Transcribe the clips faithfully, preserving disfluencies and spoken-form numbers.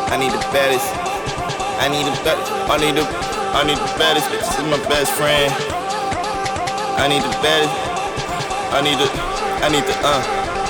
I need the baddest. I need the baddest. I need the. I need the baddest. This is my best friend. I need the baddest. I need the. I need the. Uh.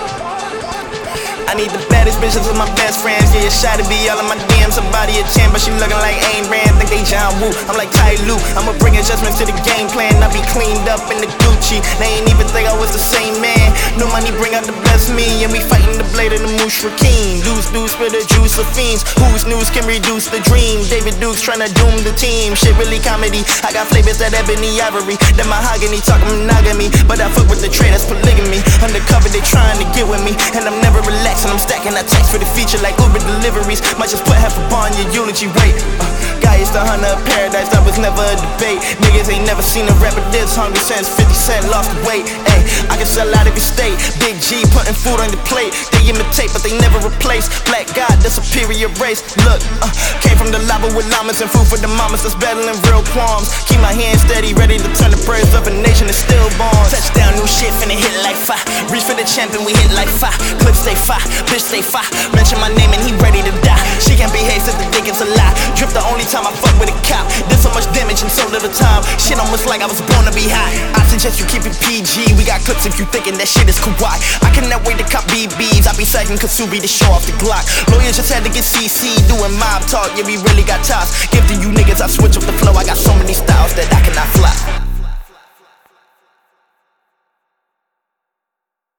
I need the baddest bitches as my best friends. Yeah, shy to be all in my D Ms. Somebody a champ, but she looking like Ayn Rand. Think they John Woo, I'm like Ty Lue. I'ma bring adjustments to the game plan. I be cleaned up in the Gucci. They ain't even think I was the same man. No money bring out the best me, and we fighting the blade of the Mushrikin. Deuce, deuce for the juice of fiends. Whose news can reduce the dream? David Duke's tryna doom the team. Shit really comedy. I got flavors that ebony ivory, that mahogany talking monogamy. But I fuck with the trade, that's polygamy. Undercover, they trying to get with me, and I'm never relaxed. And I'm stacking that text for the feature like Uber deliveries. Might just put half a bar on your eulogy. Wait, uh, guy is the hunter of paradise. That was never a debate. Niggas ain't never seen a rapper this hungry since fifty cent lost the weight. Ay, I can sell out every state. Big G putting food on the plate. They imitate, but they never replace. Black God, the superior race. Look, uh, came from the lava with llamas and food for the mamas that's battling real qualms. Keep my hands steady, ready to turn the prayers of a nation to stillborn. Touchdown, new shit finna hit like fire. Reach for the champion, we hit like fire. Clips stay fire. Bitch stay fire, mention my name and he ready to die. She can't behave since the dick is a lie. Drip the only time I fuck with a cop. Did so much damage in so little time. Shit almost like I was born to be hot. I suggest you keep it P G. We got clips if you thinking that shit is kawaii. I cannot wait to cop B Bs. I be psyching Kasubi to show off the Glock. Lawyers just had to get C C doing mob talk. Yeah, we really got toss. Give to you niggas, I switch up the flow. I got so many styles that I cannot fly.